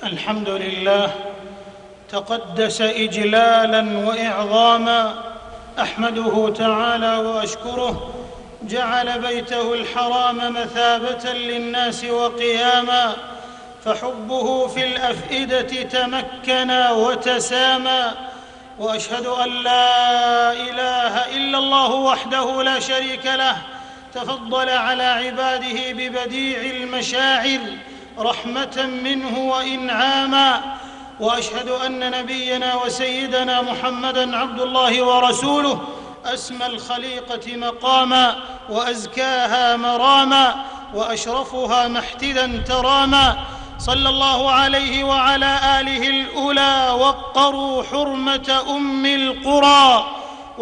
الحمد لله تقدس إجلالا وإعظاما، أحمده تعالى وأشكره. جعل بيته الحرام مثابة للناس وقياما، فحبه في الأفئدة تمكن وتسامى. وأشهد أن لا إله إلا الله وحده لا شريك له، تفضل على عباده ببديع المشاعر رحمة منه وإنعاما. وأشهد أن نبينا وسيدنا محمدًا عبد الله ورسوله، أسمى الخليقة مقاما وأزكاها مراما وأشرفها محتدا تراما. صلى الله عليه وعلى آله الأولى، وقروا حرمة أم القرى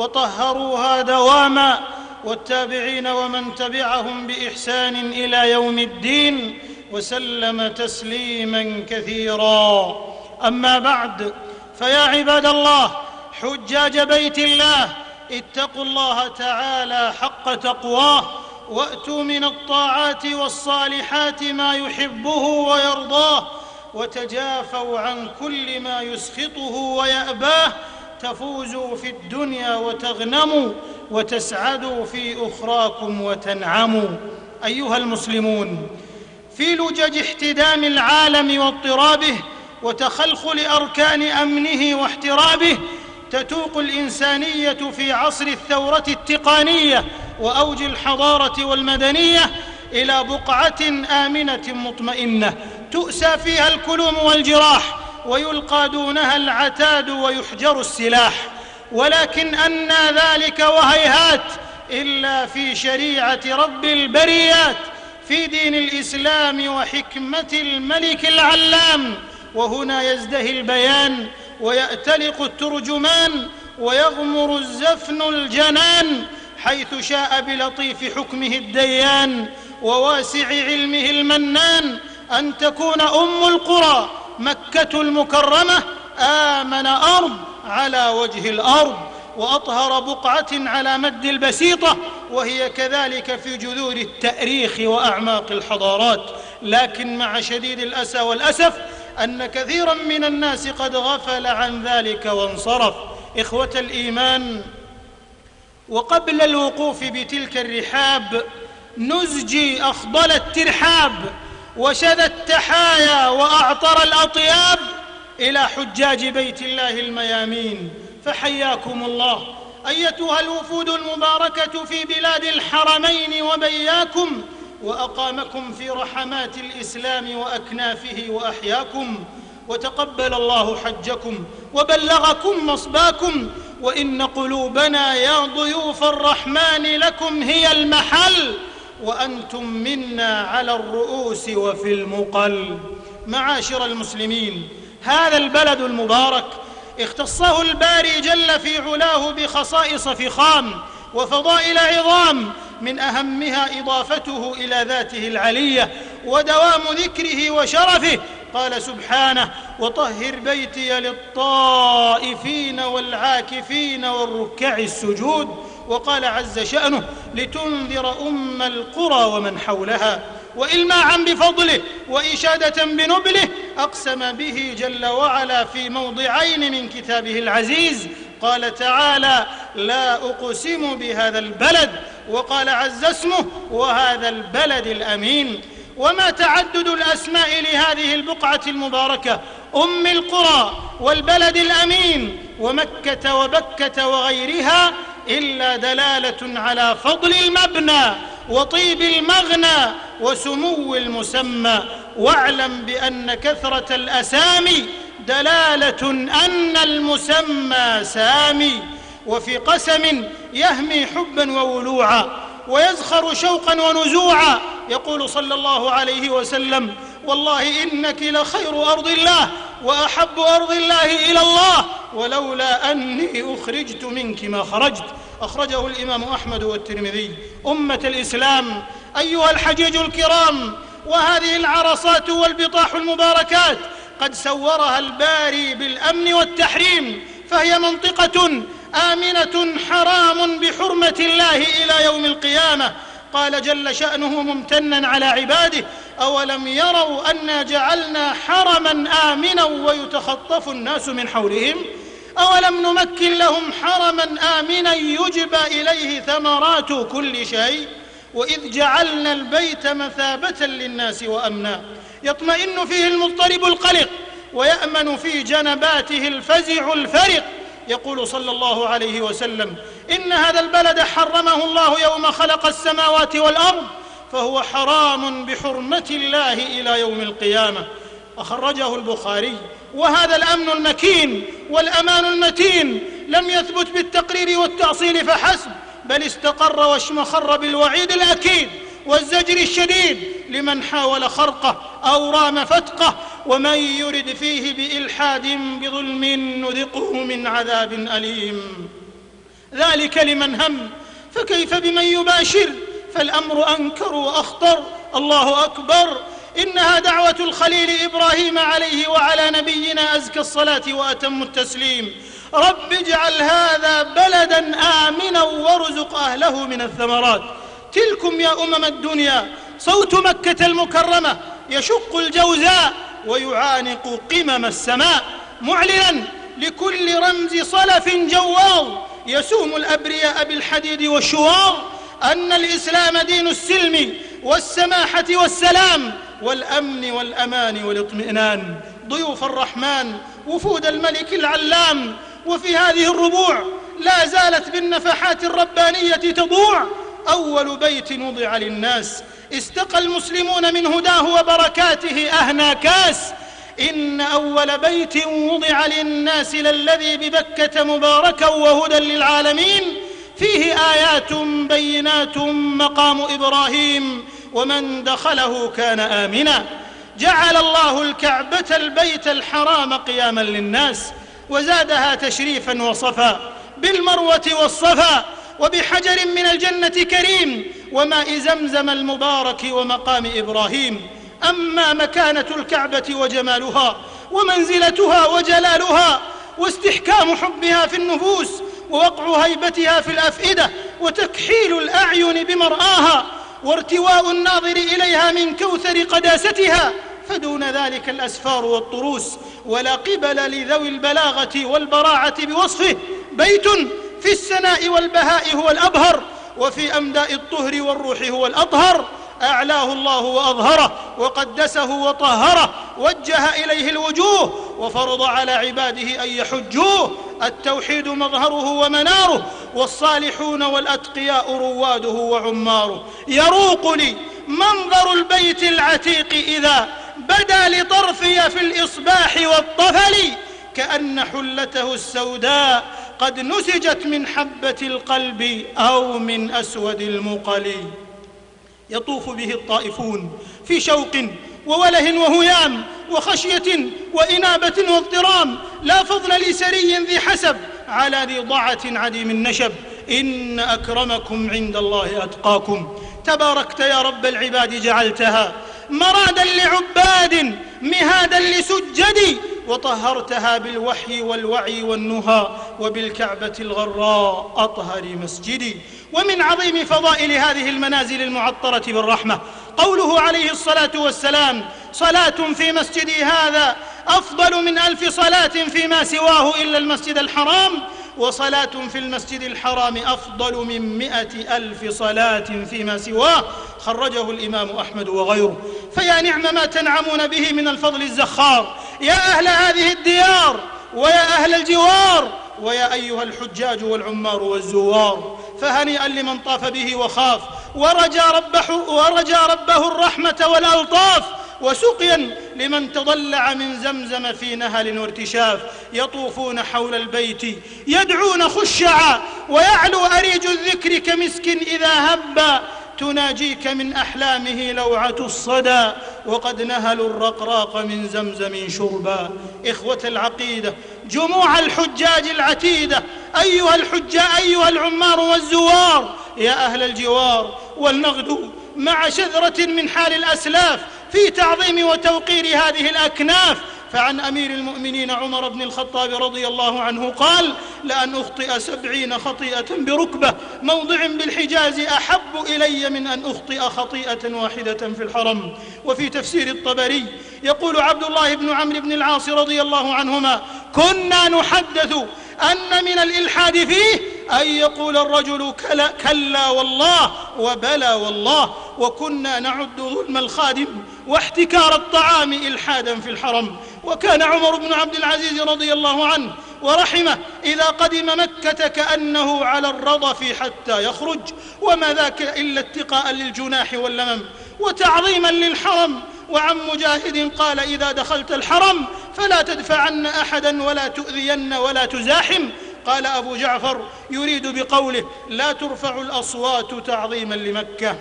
وطهروها دواما، والتابعين ومن تبعهم بإحسان إلى يوم الدين، وسلم تسليما كثيرا. أما بعد، فيا عباد الله حجاج بيت الله، اتقوا الله تعالى حق تقواه، وأتوا من الطاعات والصالحات ما يحبه ويرضاه، وتجافوا عن كل ما يسخطه ويأباه، تفوزوا في الدنيا وتغنموا، وتسعدوا في أخراكم وتنعموا. أيها المسلمون، في لجج احتدام العالم واضطرابه وتخلخل أركان أمنه واحترابه، تتوق الإنسانية في عصر الثورة التقنية وأوج الحضارة والمدنية إلى بقعة آمنة مطمئنة تؤسى فيها الكلوم والجراح، ويلقى دونها العتاد ويحجر السلاح. ولكن أنى ذلك وهيهات إلا في شريعة رب البريات، في دين الإسلام وحكمة الملك العلام. وهنا يزدهي البيان ويأتلق الترجمان، ويغمر الزفن الجنان، حيث شاء بلطيف حكمه الديان وواسع علمه المنان، أن تكون أم القرى مكة المكرمة آمن أرض على وجه الأرض، وأطهر بقعة على مد البسيطة، وهي كذلك في جذور التأريخ وأعماق الحضارات. لكن مع شديد الأسى والأسف أن كثيرا من الناس قد غفل عن ذلك وانصرف. إخوة الإيمان، وقبل الوقوف بتلك الرحاب نزجي أخضل الترحاب، وشذى التحايا وأعطر الأطياب إلى حجاج بيت الله الميامين. فحياكم الله أيتها الوفود المباركة في بلاد الحرمين وبياكم، وأقامكم في رحمات الإسلام وأكنافه وأحياكم، وتقبل الله حجكم وبلغكم مصباكم. وإن قلوبنا يا ضيوف الرحمن لكم هي المحل، وأنتم منا على الرؤوس وفي المقل. معاشر المسلمين، هذا البلد المبارك اختصه الباري جل في علاه بخصائص فخام وفضائل عظام، من أهمها إضافته إلى ذاته العلية ودوام ذكره وشرفه. قال سبحانه: وطهر بيتي للطائفين والعاكفين والركع السجود. وقال عز شأنه: لتنذر أم القرى ومن حولها. وإلماعا بفضله وإشادة بنبله أقسم به جل وعلا في موضعين من كتابه العزيز. قال تعالى: لا أقسم بهذا البلد. وقال عز اسمه: وهذا البلد الأمين. وما تعدد الأسماء لهذه البقعة المباركة أم القرى والبلد الأمين ومكة وبكة وغيرها إلا دلالة على فضل المبنى وطيب المغنى وسمو المسمى. واعلم بأن كثرة الأسامي دلالة أن المسمى سامي. وفي قسم يهمي حبا وولوعا ويزخر شوقا ونزوعا، يقول صلى الله عليه وسلم: والله إنك لخير أرض الله وأحب أرض الله إلى الله، ولولا أني أخرجت منك ما خرجت. أخرجه الإمام أحمد والترمذي. أمة الإسلام، أيها الحجيج الكرام، وهذه العرصات والبطاح المباركات قد سورها الباري بالأمن والتحريم، فهي منطقة آمنة حرام بحرمة الله إلى يوم القيامة. قال جل شأنه ممتنا على عباده: أولم يروا أنا جعلنا حرما آمنا ويتخطف الناس من حولهم أولم نمكن لهم حرما آمنا يجبى إليه ثمرات كل شيء وإذ جعلنا البيت مثابة للناس وأمنا يطمئن فيه المضطرب القلق ويأمن في جنباته الفزع الفرق. يقول صلى الله عليه وسلم: إن هذا البلد حرمه الله يوم خلق السماوات والأرض فهو حرام بحرمة الله إلى يوم القيامة. أخرجه البخاري. وهذا الأمن المكين والأمان المتين لم يثبت بالتقرير والتأصيل فحسب، بل استقر واشمخر بالوعيد الأكيد والزجر الشديد لمن حاول خرقه أو رام فتقه، ومن يرد فيه بإلحاد بظلم نذقه من عذاب أليم. ذلك لمن هم، فكيف بمن يباشر؟ فالأمر أنكر وأخطر. الله أكبر. إنها دعوة الخليل إبراهيم عليه وعلى نبينا أزكى الصلاة وأتم التسليم: رب اجعل هذا بلدا آمنا وارزق أهله من الثمرات. تلكم يا أمم الدنيا صوت مكة المكرمة يشق الجوزاء ويعانق قمم السماء، معلنا لكل رمز صلف جواظ يسوم الأبرياء بالحديد والشواظ أن الإسلام دين السلم والسماحة والسلام والأمن والأمان والاطمئنان. ضيوف الرحمن، وفود الملك العلام، وفي هذه الربوع لا زالت بالنفحات الربانية تضوع أول بيت وضع للناس استقى المسلمون من هداه وبركاته أهنى كاس. إن أول بيت وضع للناس للذي ببكة مباركا وهدى للعالمين فيه آيات بينات مقام إبراهيم ومن دخله كان آمنا. جعل الله الكعبة البيت الحرام قياما للناس وزادها تشريفا وصفا بالمروة والصفا وبحجر من الجنة كريم وماء زمزم المبارك ومقام إبراهيم. أما مكانة الكعبة وجمالها ومنزلتها وجلالها واستحكام حبها في النفوس ووقع هيبتها في الأفئدة وتكحيل الأعين بمرآها وارتواء الناظر إليها من كوثر قداستها، فدون ذلك الأسفار والطروس ولا قبل لذوي البلاغة والبراعة بوصفه. بيت في السناء والبهاء هو الأبهر وفي أمداء الطهر والروح هو الأطهر. أعلاه الله وأظهره وقدسه وطهره، وجه إليه الوجوه وفرض على عباده أن يحجوه. التوحيد مظهره ومناره والصالحون والأتقياء رواده وعماره. يروق لي منظر البيت العتيق إذا بدا لطرفي في الإصباح والطفل كأن حلته السوداء قد نسجت من حبة القلب أو من أسود المقل. يطوف به الطائفون في شوق ووله وهيام وخشية وإنابة واضطرام، لا فضل لسري ذي حسب على ذي ضعة عديم النشب. إن أكرمكم عند الله أتقاكم. تباركت يا رب العباد جعلتها مرادا لعباد مهادا لسجدي وطهرتها بالوحي والوعي والنهى وبالكعبة الغراء أطهر مسجدي. ومن عظيم فضائل هذه المنازل المعطرة بالرحمة قوله عليه الصلاة والسلام: صلاة في مسجدي هذا أفضل من 1000 صلاة فيما سواه إلا المسجد الحرام، وصلاة في المسجد الحرام أفضل من 100,000 صلاة فيما سواه. خرجه الإمام أحمد وغيره. فيا نعم ما تنعمون به من الفضل الزخار يا أهل هذه الديار ويا أهل الجوار ويا أيها الحجاج والعمار والزوار. فهنيئا لمن طاف به وخاف ورجى ربه الرحمة والألطاف، وسقيا لمن تضلع من زمزم في نهل وارتشاف. يطوفون حول البيت يدعون خشعا ويعلو أريج الذكر كمسك إذا هبا تناجيك من أحلامه لوعة الصدى وقد نهلوا الرقراق من زمزم شربا. إخوة العقيدة، جموع الحجاج العتيدة، أيها العمار والزوار، يا أهل الجوار، ولنغدو مع شذرة من حال الأسلاف في تعظيم وتوقير هذه الأكناف، فعن أمير المؤمنين عمر بن الخطاب رضي الله عنه قال: لأن أخطئ 70 خطيئة بركبة موضع بالحجاز أحب إلي من أن أخطئ خطيئة واحدة في الحرم. وفي تفسير الطبري يقول عبد الله بن عمرو بن العاص رضي الله عنهما: كنا نحدث أن من الإلحاد فيه أن يقول الرجل كلا والله وبلى والله، وكنا نعد ظلم الخادم واحتكار الطعام إلحادا في الحرم. وكان عمر بن عبد العزيز رضي الله عنه ورحمه إذا قدم مكة كأنه على الرضف حتى يخرج، وما ذاك إلا اتقاء للجناح واللمم وتعظيما للحرم. وعن مجاهد قال: إذا دخلت الحرم فلا تدفعن أحدا ولا تؤذين ولا تزاحم. قال أبو جعفر يريد بقوله: لا ترفع الأصوات تعظيما لمكة.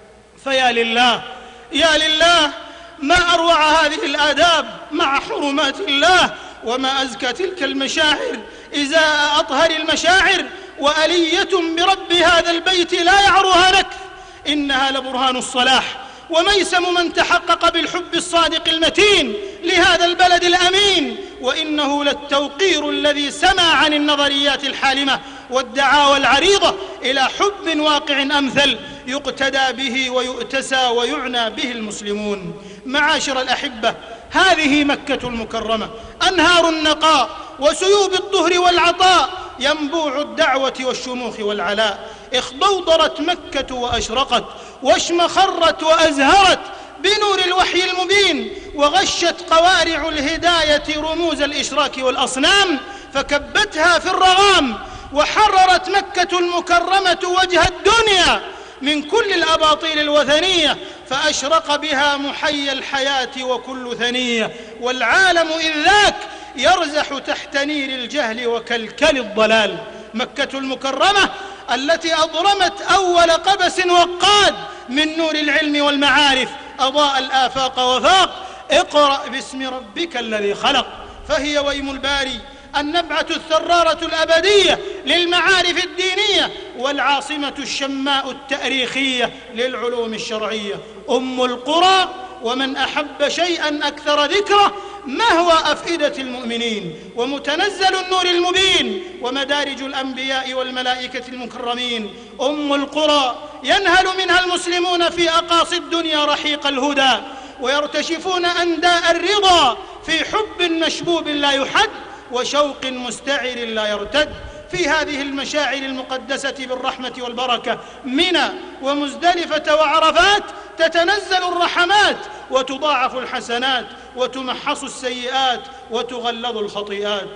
فيا لله يا لله، ما أروع هذه الآداب مع حرمات الله، وما أزكى تلك المشاعر إزاء أطهر المشاعر، وألية برب هذا البيت لا يعرها نكث. إنها لبرهان الصلاح وميسم من تحقق بالحب الصادق المتين لهذا البلد الأمين، وإنه للتوقير الذي سمى عن النظريات الحالمة والدعاوى العريضة إلى حب واقع أمثل يقتدى به ويؤتسى ويعنى به المسلمون. معاشر الأحبة، هذه مكة المكرمة، أنهار النقاء وسيوب الطهر والعطاء، ينبوع الدعوة والشموخ والعلاء. اخضوضرت مكة وأشرقت، واشمخرت وأزهرت بنور الوحي المبين، وغشت قوارع الهداية رموز الإشراك والأصنام فكبتها في الرغام. وحررت مكة المكرمة وجه الدنيا من كل الأباطيل الوثنية، فأشرق بها محيي الحياة وكل ثنية، والعالم إذ ذاك يرزح تحت نير الجهل وكلكل الضلال. مكة المكرمة التي أضرمت أول قبس وقاد من نور العلم والمعارف، أضاء الآفاق وفاق. اقرأ باسم ربك الذي خلق، فهي ويم الباري، النبعة الثرارة الأبدية للمعارف الدينية، والعاصمة الشماء التاريخية للعلوم الشرعية، أم القرى. ومن أحب شيئا أكثر ذكره مهوى أفئدة المؤمنين، ومتنزل النور المبين، ومدارج الأنبياء والملائكة المكرمين. أم القرى ينهل منها المسلمون في أقاصي الدنيا رحيق الهدى، ويرتشفون أنداء الرضا في حب مشبوب لا يحد وشوق مستعر لا يرتد. في هذه المشاعر المقدسة بالرحمة والبركة، منى ومزدلفة وعرفات، تتنزل الرحمات وتضاعف الحسنات وتمحص السيئات وتغلظ الخطيئات.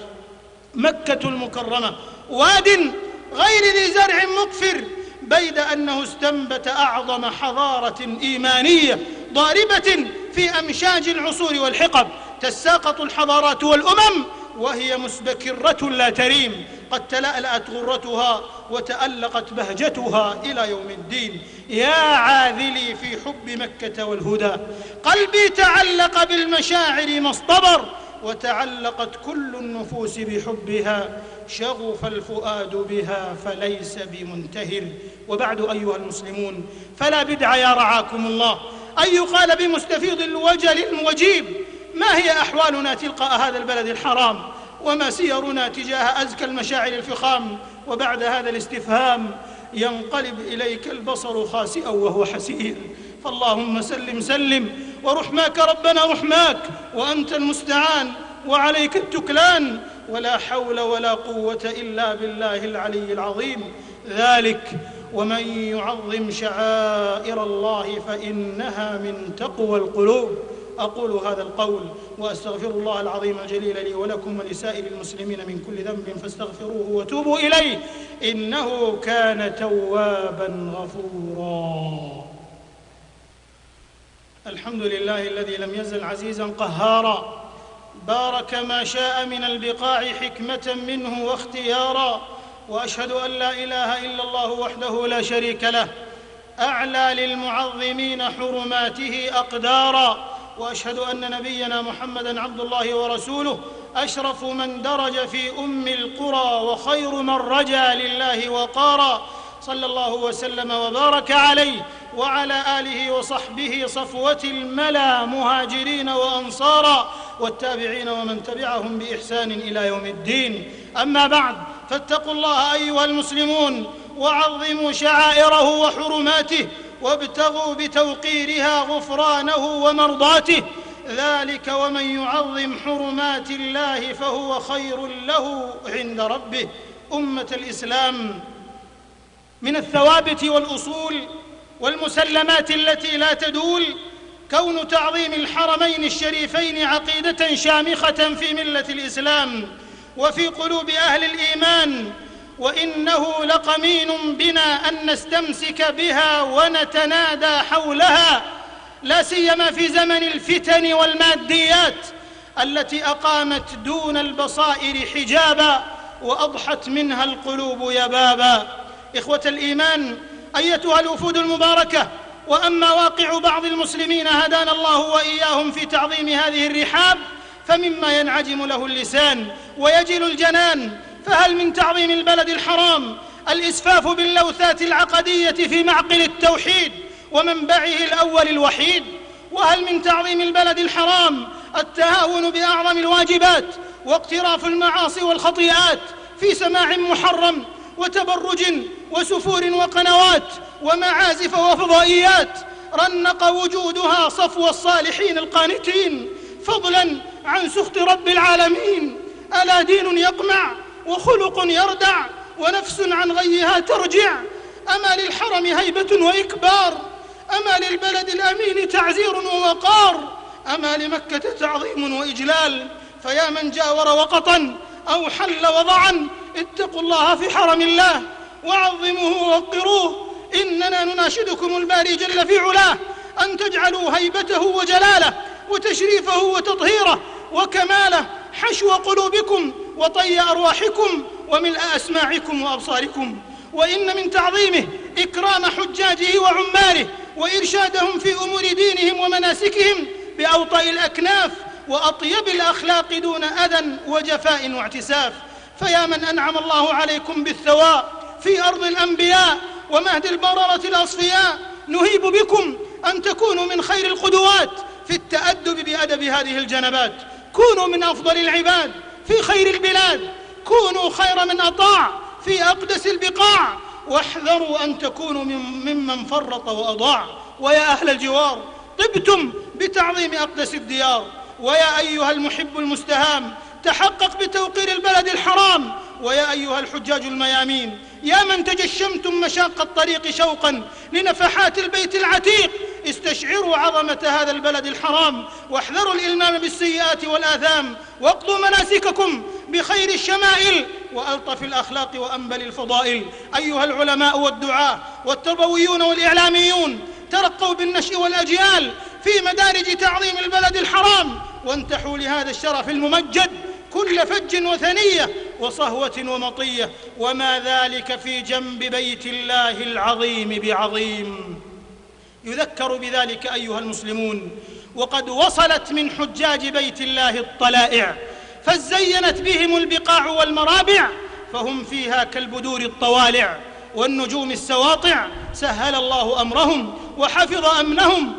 مكة المكرمة واد غير ذي زرع مقفر، بيد أنه استنبت أعظم حضارة إيمانية ضاربة في أمشاج العصور والحقب. تساقط الحضارات والأمم وهي مسبكرة لا تريم، قد تلألأت غرتها وتألقت بهجتها إلى يوم الدين. يا عاذلي في حب مكة والهدى، قلبي تعلق بالمشاعر ما اصطبر، وتعلقت كل النفوس بحبها، شغف الفؤاد بها فليس بمنتهر. وبعد أيها المسلمون، فلا بدع يا رعاكم الله أن يقال بمستفيض الوجل المجيب: ما هي أحوالنا تلقاء هذا البلد الحرام، وما سيرنا تجاه أزكى المشاعر الفخام؟ وبعد هذا الاستفهام ينقلب إليك البصر خاسئا وهو حسير. فاللهم سلم سلم، ورحماك ربنا رحماك، وأنت المستعان وعليك التكلان، ولا حول ولا قوة إلا بالله العلي العظيم. ذلك ومن يعظم شعائر الله فإنها من تقوى القلوب. أقول هذا القول وأستغفر الله العظيم الجليل لي ولكم ولسائر المسلمين من كل ذنب فاستغفروه وتوبوا إليه، إنه كان توابا غفورا. الحمد لله الذي لم يزل عزيزا قهارا، بارك ما شاء من البقاع حكمة منه واختيارا. وأشهد أن لا إله إلا الله وحده لا شريك له، أعلى للمعظمين حرماته أقدارا. وأشهد أن نبينا محمدًا عبد الله ورسوله، أشرف من درج في أم القرى وخير من رجا لله وقارا، صلى الله وسلم وبارك عليه وعلى آله وصحبه صفوة الملا مهاجرين وأنصارا، والتابعين ومن تبعهم بإحسان إلى يوم الدين. أما بعد، فاتقوا الله أيها المسلمون وعظموا شعائره وحرماته وابتغوا بتوقيرها غفرانه ومرضاته، ذلك ومن يعظم حرمات الله فهو خير له عند ربه. أمة الإسلام، من الثوابت والأصول والمسلمات التي لا تدول كون تعظيم الحرمين الشريفين عقيدة شامخة في ملة الإسلام وفي قلوب أهل الإيمان، وإنه لقمين بنا أن نستمسك بها ونتنادى حولها، لا سيما في زمن الفتن والماديات التي أقامت دون البصائر حجابا وأضحت منها القلوب يبابا. إخوة الإيمان، أيتها الوفود المباركة، وأما واقع بعض المسلمين هدانا الله وإياهم في تعظيم هذه الرحاب فمما ينعجم له اللسان ويجل الجنان، فهل من تعظيم البلد الحرام الإسفاف باللوثات العقدية في معقل التوحيد ومنبعه الأول الوحيد؟ وهل من تعظيم البلد الحرام التهاون بأعظم الواجبات واقتراف المعاصي والخطيئات في سماع محرم وتبرج وسفور وقنوات ومعازف وفضائيات رنق وجودها صفو الصالحين القانتين، فضلا عن سخط رب العالمين؟ ألا دين يقمع وخلق يردع ونفس عن غيها ترجع؟ أما للحرم هيبة وإكبار؟ أما للبلد الأمين تعزير ووقار؟ أما لمكة تعظيم وإجلال؟ فيا من جاور وقطا أو حل وضعا، اتقوا الله في حرم الله وعظموه ووقروه. إننا نناشدكم الباري جل في علاه أن تجعلوا هيبته وجلاله وتشريفه وتطهيره وكماله حشو قلوبكم وطي أرواحكم وملء أسماعكم وأبصاركم. وإن من تعظيمه إكرام حجاجه وعماله وإرشادهم في أمور دينهم ومناسكهم بأوطأ الأكناف وأطيب الأخلاق دون أذى وجفاء واعتساف. فيا من أنعم الله عليكم بالثواء في أرض الأنبياء ومهد البررة الأصفياء، نهيب بكم أن تكونوا من خير القدوات في التأدب بأدب هذه الجنبات. كونوا من أفضل العباد في خير البلاد، كونوا خير من أطاع في أقدس البقاع، واحذروا أن تكونوا ممن فرط وأضاع. ويا أهل الجوار، طبتم بتعظيم أقدس الديار. ويا أيها المحب المستهام، تحقق بتوقير البلد الحرام. ويا أيها الحجاج الميامين، يا من تجشمتم مشاق الطريق شوقا لنفحات البيت العتيق، استشعروا عظمة هذا البلد الحرام واحذروا الإلمام بالسيئات والآثام، واقضوا مناسككم بخير الشمائل وألطف الأخلاق وأنبل الفضائل. أيها العلماء والدعاة والتربويون والإعلاميون، ترقوا بالنشء والأجيال في مدارج تعظيم البلد الحرام، وانتحوا لهذا الشرف الممجد كل فج وثنية وصهوة ومطية، وما ذلك في جنب بيت الله العظيم بعظيم. يذكر بذلك أيها المسلمون، وقد وصلت من حجاج بيت الله الطلائع فزينت بهم البقاع والمرابع، فهم فيها كالبدور الطوالع والنجوم السواطع. سهل الله أمرهم وحفظ أمنهم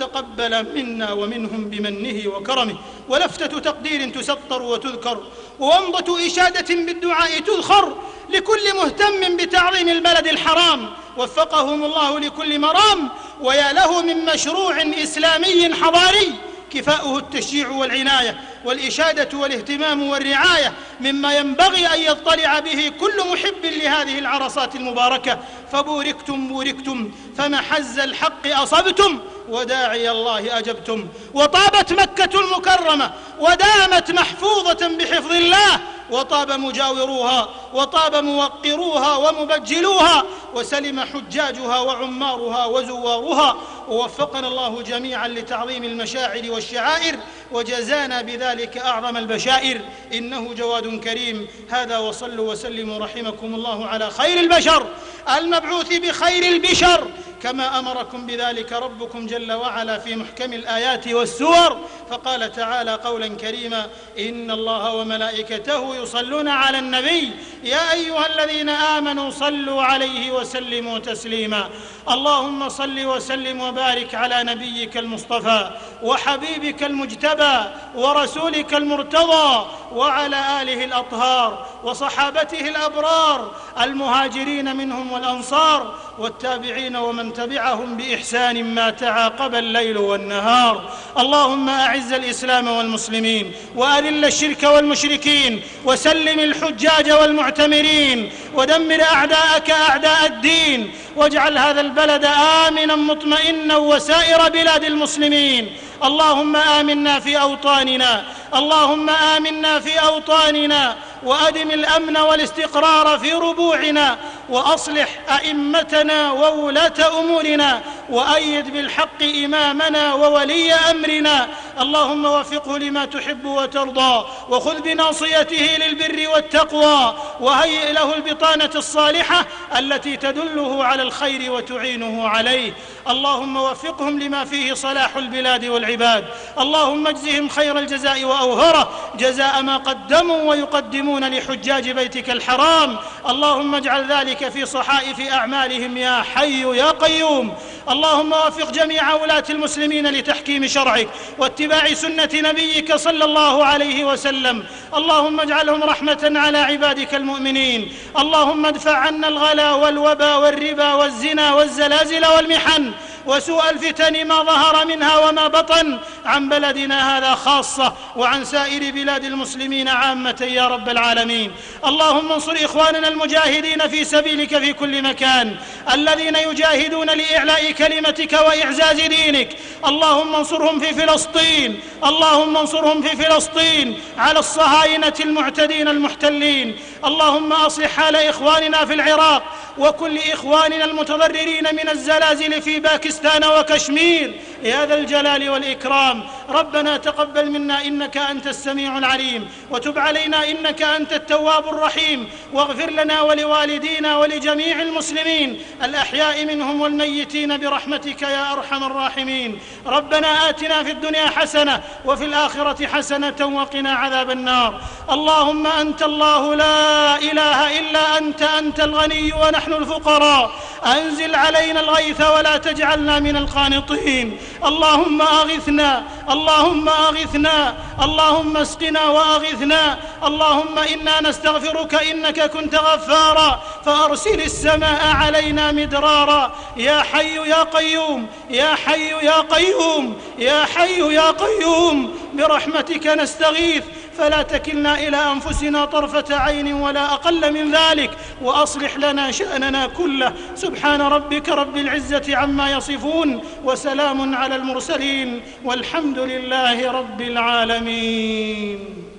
وتقبل منا ومنهم بمنه وكرمه. ولفتة تقدير تسطر وتذكر، وومضة إشادة بالدعاء تذخر لكل مهتم بتعظيم البلد الحرام، وفقهم الله لكل مرام. ويا له من مشروع إسلامي حضاري كفاؤه التشجيع والعناية والإشادة والاهتمام والرعاية، مما ينبغي أن يطلع به كل محب لهذه العرصات المباركة. فبوركتم بوركتم، فمحز الحق أصبتم، وداعي الله أجبتم. وطابت مكة المكرمة ودامت محفوظة بحفظ الله، وطاب مجاوروها وطاب موقروها ومبجلوها، وسلم حجاجها وعمارها وزوارها. ووفقنا الله جميعا لتعظيم المشاعر والشعائر، وجزانا بذلك أعظم البشائر، إنه جواد كريم. هذا وصلوا وسلموا رحمكم الله على خير البشر المبعوث بخير البشر، كما أمركم بذلك ربكم جل وعلا في محكم الآيات والسور. فقال تعالى قولا كريما: إن الله وملائكته يصلون على النبي يا أيها الذين آمنوا صلوا عليه وسلموا تسليما. اللهم صل وسلم وبارك على نبيك المصطفى وحبيبك المجتبى ورسولك المرتضى وعلى آله الأطهار وصحابته الأبرار المهاجرين منهم والأنصار والتابعين ومن تبعهم بإحسان ما تعاقب الليل والنهار. اللهم أعز الإسلام والمسلمين وأذل الشرك والمشركين وسلم الحجاج والمعتمرين ودمر أعداءك أعداء الدين واجعل هذا البلد آمنا مطمئنا وسائر بلاد المسلمين. اللهم آمنا في أوطاننا، اللهم آمنا في أوطاننا وأدم الأمن والاستقرار في ربوعنا وأصلح أئمتنا وولاة أمورنا وأيد بالحق إمامنا وولي أمرنا. اللهم وفقه لما تحب وترضى وخذ بناصيته للبر والتقوى وهيئ له البطانة الصالحة التي تدله على الخير وتعينه عليه. اللهم وفقهم لما فيه صلاح البلاد والعباد. اللهم اجزهم خير الجزاء وأوهره جزاء ما قدموا ويقدمون لحجاج بيتك الحرام. اللهم اجعل ذلك في صحائف أعمالهم يا حي يا قيوم. اللهم وفق جميع ولاة المسلمين لتحكيم شرعك واتباع سنة نبيك صلى الله عليه وسلم. اللهم اجعلهم رحمة على عبادك المؤمنين. اللهم ادفع عنا الغلا والوبا والربا والزنا والزلازل والمحن وسوء الفتن ما ظهر منها وما بطن عن بلدنا هذا خاصة وعن سائر بلاد المسلمين عامة يا رب العالمين. اللهم انصر إخواننا المجاهدين في سبيلك في كل مكان الذين يجاهدون لإعلاء كلمتك وإعزاز دينك. اللهم انصرهم في فلسطين، اللهم انصرهم في فلسطين على الصهاينة المعتدين المحتلين. اللهم أصلح حال إخواننا في العراق وكل إخواننا المتضررين من الزلازل في باكستان وكشمير يا ذا الجلال والإكرام. ربنا تقبل منا إنك أنت السميع العليم وتب علينا إنك أنت التواب الرحيم واغفر لنا ولوالدينا ولجميع المسلمين الأحياء منهم والميتين برحمتك يا أرحم الراحمين. ربنا آتنا في الدنيا حسنة وفي الآخرة حسنة وقنا عذاب النار. اللهم أنت الله لا إله إلا أنت الغني ونحن الفقراء. أنزل علينا الغيث ولا تجعلنا من القانطين. اللهم أغثنا، اللهم أغثنا، اللهم اسقنا وأغثنا. اللهم إنا نستغفرك إنك كنت غفارا فأرسل السماء علينا مدرارا. يا حي يا قيوم، يا حي يا قيوم، يا حي يا قيوم برحمتك نستغيث فلا تكلنا إلى أنفسنا طرفة عين ولا أقل من ذلك وأصلح لنا شأننا كله. سبحان ربك رب العزة عما يصفون وسلام على المرسلين والحمد لله رب العالمين.